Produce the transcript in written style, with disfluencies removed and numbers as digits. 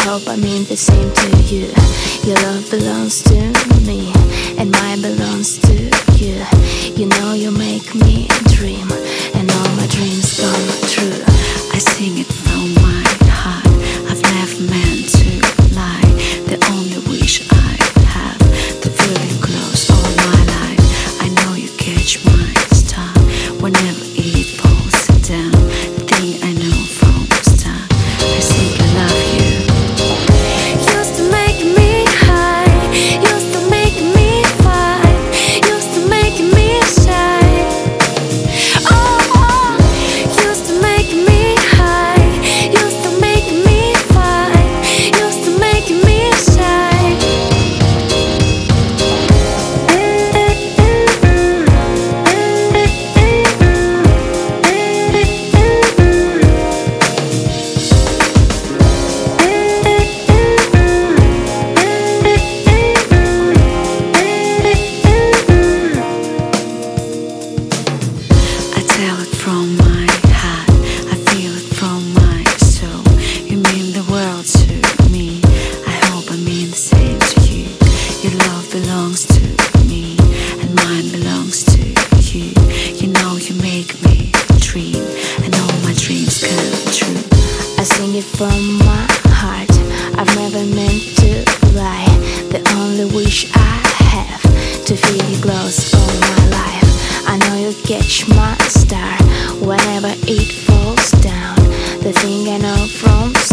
hope I mean the same to you. Your love belongs to me, and mine belongs to you. You know you make me dream, and all my dreams come true. I sing it from my heart. I've never meant to lie. The only wish I have, to feel you close all my life. I know you catch my star whenever it falls down. The thing I know from the start, I think I love you. Used to make me high, used to make me fight, used to make me shy. Oh, used to make me high, used to make me fight, used to make me shy. I tell it from my heart, I feel it from my soul. You mean the world to me, I hope I mean the same to you. Your love belongs to me, and mine belongs to you. You know you make me dream, and all my dreams come true. I sing it from my heart. I've never meant to lie. The only wish I have, to feel you close all my life. I know you catch my star whenever it falls down. The thing I know from